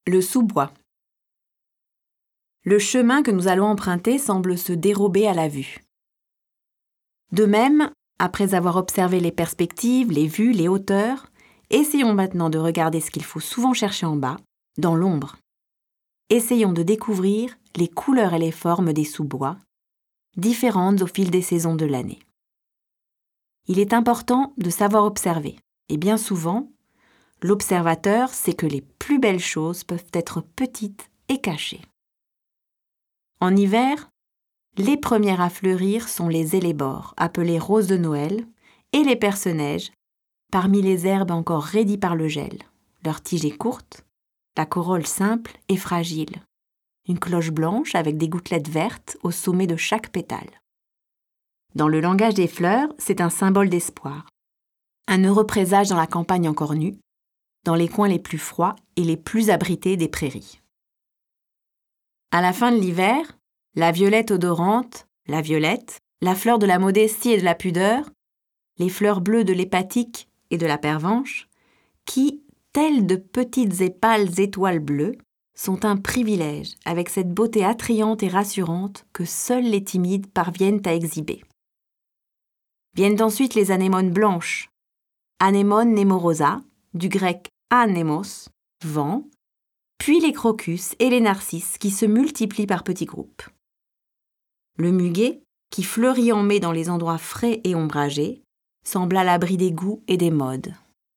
Le sous-bois. Le chemin que nous allons emprunter semble se dérober à la vue. De même, après avoir observé les perspectives, les vues, les hauteurs, essayons maintenant de regarder ce qu'il faut souvent chercher en bas, dans l'ombre. Essayons de découvrir les couleurs et les formes des sous-bois, différentes au fil des saisons de l'année. Il est important de savoir observer, et bien souvent, l'observateur sait que les plus belles choses peuvent être petites et cachées. En hiver, les premières à fleurir sont les hellébores, appelées roses de Noël, et les perce-neige, parmi les herbes encore raidies par le gel. Leur tige est courte, la corolle simple et fragile. Une cloche blanche avec des gouttelettes vertes au sommet de chaque pétale. Dans le langage des fleurs, c'est un symbole d'espoir. Un heureux présage dans la campagne encore nue, dans les coins les plus froids et les plus abrités des prairies. À la fin de l'hiver, la violette odorante, la violette, la fleur de la modestie et de la pudeur, les fleurs bleues de l'hépatique et de la pervenche, qui, telles de petites et pâles étoiles bleues, sont un privilège avec cette beauté attrayante et rassurante que seuls les timides parviennent à exhiber. Viennent ensuite les anémones blanches, Anémone nemorosa, du grec anemos, vent, puis les crocus et les narcisses qui se multiplient par petits groupes. Le muguet, qui fleurit en mai dans les endroits frais et ombragés, semble à l'abri des goûts et des modes.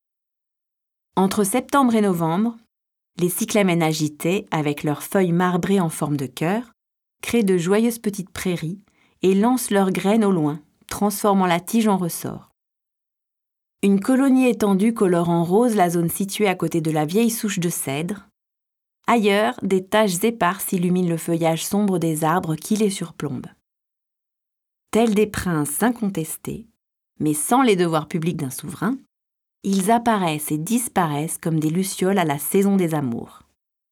Entre septembre et novembre, les cyclamènes agités, avec leurs feuilles marbrées en forme de cœur, créent de joyeuses petites prairies et lancent leurs graines au loin, transformant la tige en ressort. Une colonie étendue colore en rose la zone située à côté de la vieille souche de cèdre. Ailleurs, des taches éparses illuminent le feuillage sombre des arbres qui les surplombent. Tels des princes incontestés, mais sans les devoirs publics d'un souverain, ils apparaissent et disparaissent comme des lucioles à la saison des amours.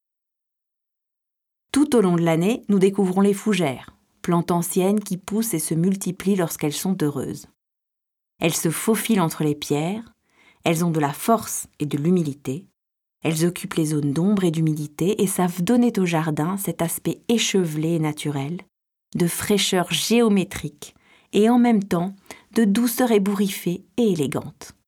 Tout au long de l'année, nous découvrons les fougères, plantes anciennes qui poussent et se multiplient lorsqu'elles sont heureuses. Elles se faufilent entre les pierres, elles ont de la force et de l'humilité, elles occupent les zones d'ombre et d'humidité et savent donner au jardin cet aspect échevelé et naturel, de fraîcheur géométrique et en même temps de douceur ébouriffée et élégante.